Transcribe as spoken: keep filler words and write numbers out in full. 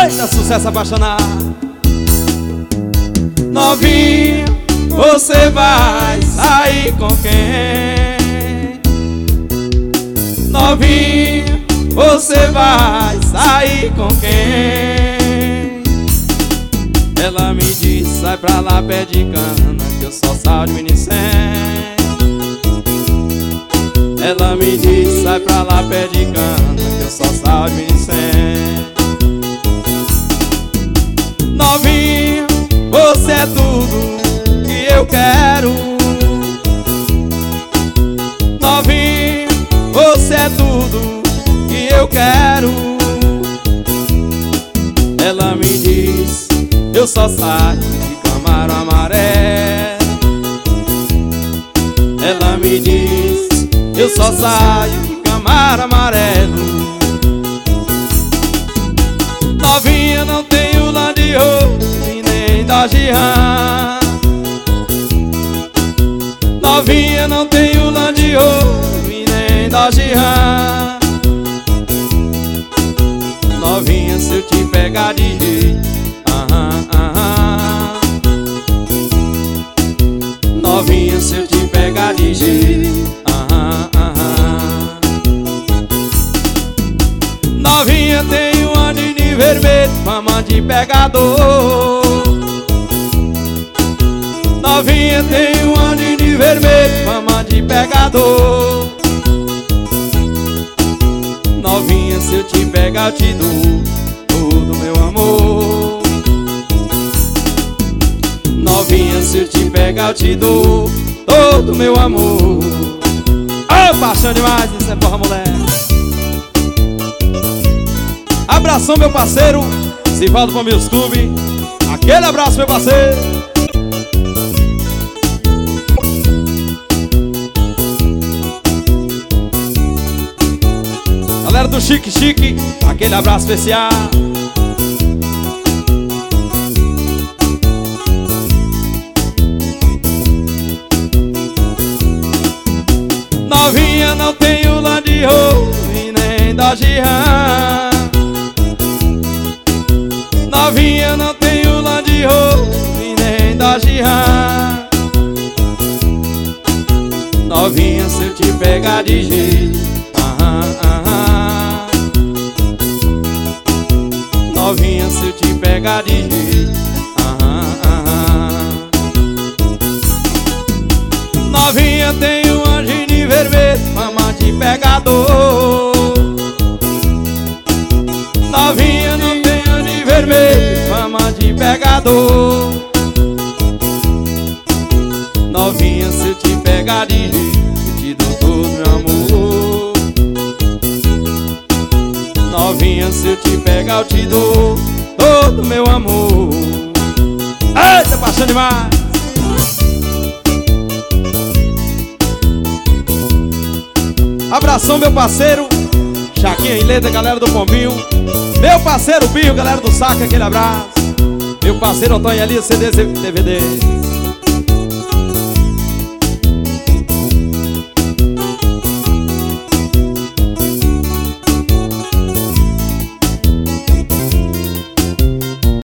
Eita, sucesso apaixonado. Novinha, você vai sair com quem? Novinha, você vai sair com quem? Ela me disse, sai pra lá, pé de cana, que eu só saio de minicém. Ela me disse, sai pra lá, pé de cana, que eu só saio de minicém. Novinha, você é tudo que eu quero. Novinha, você é tudo que eu quero. Ela me diz, eu só saio de camarão amarelo. Ela me diz, eu só saio de camarão amarelo. Novinha, não tenho Land Rover e nem Dodge Ram. Novinha, não tenho Land Rover e nem Dodge Ram. Novinha, se eu te pegar de jeito, aham, aham. Novinha, se eu te pegar de jeito, aham, aham. Novinha, tem um anine vermelho, fama de pegador. Novinha, tem um anine vermelho, fama de pegador. Novinha, se eu te pegar, eu te dou todo meu amor. Novinha, se eu te pegar, eu te dou todo meu amor. Ô, paixão demais, isso é porra, moleque. Abração, meu parceiro Sivaldo Famílias Clube. Aquele abraço, meu parceiro. Galera do Chique Chique, aquele abraço especial. Novinha, não tenho Land Rover e nem Dodge Ram. Novinha, não tenho Land Rover e nem Dodge Ram. Novinha, se eu te pegar de jeito, aham, aham. Novinha, se eu te pegar de jeito, aham, aham. Novinha, tem um anjinho vermelho, fama de pegador. Novinha, não tem anjinho vermelho, fama de pegador. Novinha, se eu te pegar de jeito, eu te dou todo meu amor. Novinha, se eu te pegar, eu te dou todo meu amor. Eita, paixão demais. Abração, meu parceiro Chaquinha e Leda, galera do Pombinho. Meu parceiro Binho, galera do Saca, aquele abraço. Meu parceiro Antônio Elias, C D, D V D.